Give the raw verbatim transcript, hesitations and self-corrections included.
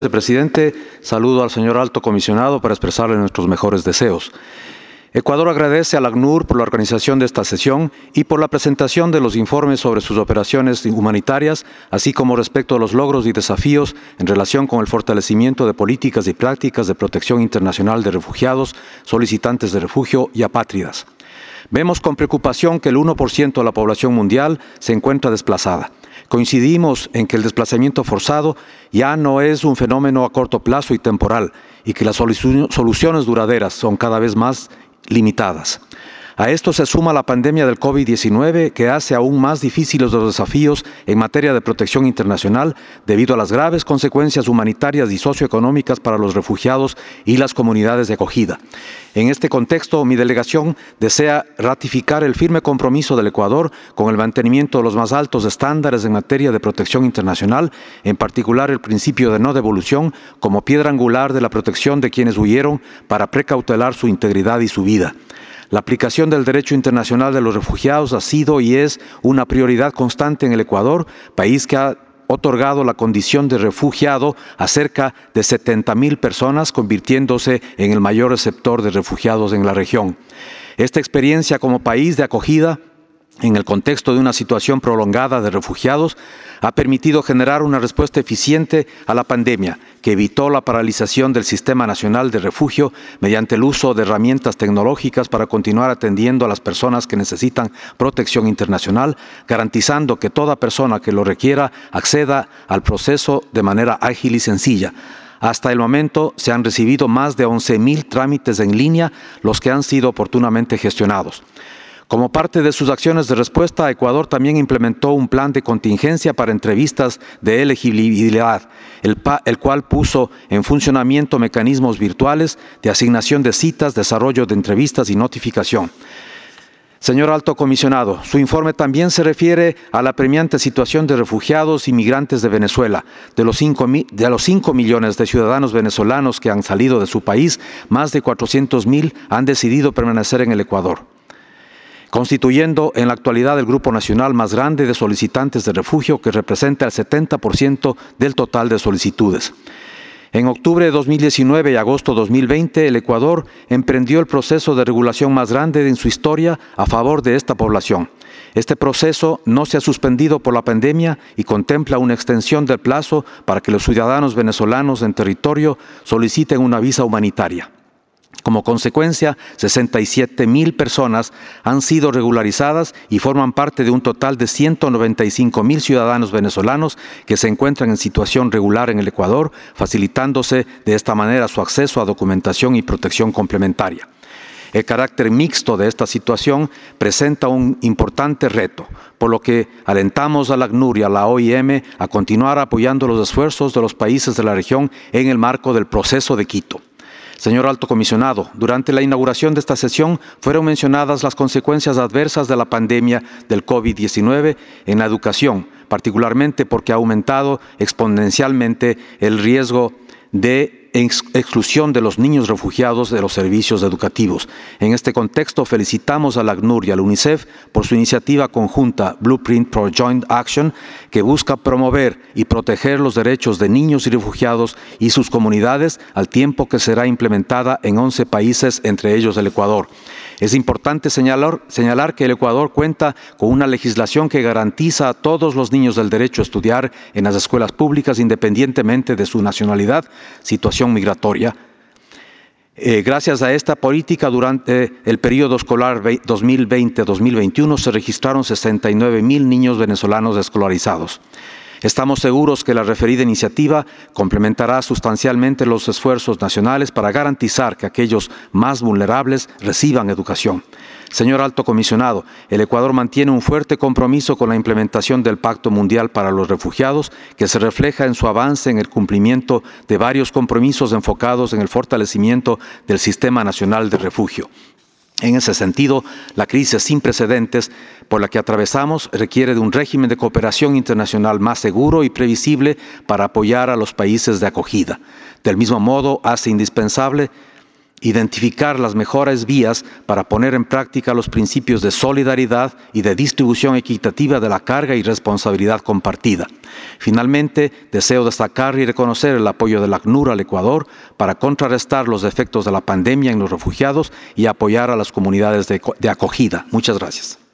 Presidente, saludo al señor Alto Comisionado para expresarle nuestros mejores deseos. Ecuador agradece al ACNUR por la organización de esta sesión y por la presentación de los informes sobre sus operaciones humanitarias, así como respecto a los logros y desafíos en relación con el fortalecimiento de políticas y prácticas de protección internacional de refugiados, solicitantes de refugio y apátridas. Vemos con preocupación que el uno por ciento de la población mundial se encuentra desplazada. Coincidimos en que el desplazamiento forzado ya no es un fenómeno a corto plazo y temporal y que las soluciones duraderas son cada vez más limitadas. A esto se suma la pandemia del COVID diecinueve que hace aún más difíciles los desafíos en materia de protección internacional debido a las graves consecuencias humanitarias y socioeconómicas para los refugiados y las comunidades de acogida. En este contexto, mi delegación desea ratificar el firme compromiso del Ecuador con el mantenimiento de los más altos estándares en materia de protección internacional, en particular el principio de no devolución como piedra angular de la protección de quienes huyeron para precautelar su integridad y su vida. La aplicación del derecho internacional de los refugiados ha sido y es una prioridad constante en el Ecuador, país que ha otorgado la condición de refugiado a cerca de setenta mil personas, convirtiéndose en el mayor receptor de refugiados en la región. Esta experiencia como país de acogida, en el contexto de una situación prolongada de refugiados, ha permitido generar una respuesta eficiente a la pandemia, que evitó la paralización del Sistema Nacional de Refugio mediante el uso de herramientas tecnológicas para continuar atendiendo a las personas que necesitan protección internacional, garantizando que toda persona que lo requiera acceda al proceso de manera ágil y sencilla. Hasta el momento se han recibido más de once mil trámites en línea, los que han sido oportunamente gestionados. Como parte de sus acciones de respuesta, Ecuador también implementó un plan de contingencia para entrevistas de elegibilidad, el, el cual puso en funcionamiento mecanismos virtuales de asignación de citas, desarrollo de entrevistas y notificación. Señor Alto Comisionado, su informe también se refiere a la apremiante situación de refugiados y migrantes de Venezuela. De los cinco, de los cinco millones de ciudadanos venezolanos que han salido de su país, más de cuatrocientos mil han decidido permanecer en el Ecuador, constituyendo en la actualidad el grupo nacional más grande de solicitantes de refugio, que representa el setenta por ciento del total de solicitudes. En octubre de dos mil diecinueve y agosto de dos mil veinte, el Ecuador emprendió el proceso de regulación más grande en su historia a favor de esta población. Este proceso no se ha suspendido por la pandemia y contempla una extensión del plazo para que los ciudadanos venezolanos en territorio soliciten una visa humanitaria. Como consecuencia, sesenta y siete mil personas han sido regularizadas y forman parte de un total de ciento noventa y cinco mil ciudadanos venezolanos que se encuentran en situación regular en el Ecuador, facilitándose de esta manera su acceso a documentación y protección complementaria. El carácter mixto de esta situación presenta un importante reto, por lo que alentamos a la ACNUR y a la O I M a continuar apoyando los esfuerzos de los países de la región en el marco del proceso de Quito. Señor Alto Comisionado, durante la inauguración de esta sesión fueron mencionadas las consecuencias adversas de la pandemia del COVID diecinueve en la educación, particularmente porque ha aumentado exponencialmente el riesgo de ex exclusión de los niños refugiados de los servicios educativos. En este contexto, felicitamos a la ACNUR y al UNICEF por su iniciativa conjunta Blueprint for Joint Action, que busca promover y proteger los derechos de niños y refugiados y sus comunidades, al tiempo que será implementada en once países, entre ellos el Ecuador. Es importante señalar, señalar que el Ecuador cuenta con una legislación que garantiza a todos los niños el derecho a estudiar en las escuelas públicas independientemente de su nacionalidad, situación migratoria. Eh, gracias a esta política, durante el periodo escolar dos mil veinte a dos mil veintiuno se registraron sesenta y nueve mil niños venezolanos escolarizados. Estamos seguros que la referida iniciativa complementará sustancialmente los esfuerzos nacionales para garantizar que aquellos más vulnerables reciban educación. Señor Alto Comisionado, el Ecuador mantiene un fuerte compromiso con la implementación del Pacto Mundial para los Refugiados, que se refleja en su avance en el cumplimiento de varios compromisos enfocados en el fortalecimiento del Sistema Nacional de Refugio. En ese sentido, la crisis sin precedentes por la que atravesamos requiere de un régimen de cooperación internacional más seguro y previsible para apoyar a los países de acogida. Del mismo modo, hace indispensable identificar las mejores vías para poner en práctica los principios de solidaridad y de distribución equitativa de la carga y responsabilidad compartida. Finalmente, deseo destacar y reconocer el apoyo del ACNUR al Ecuador para contrarrestar los efectos de la pandemia en los refugiados y apoyar a las comunidades de, de acogida. Muchas gracias.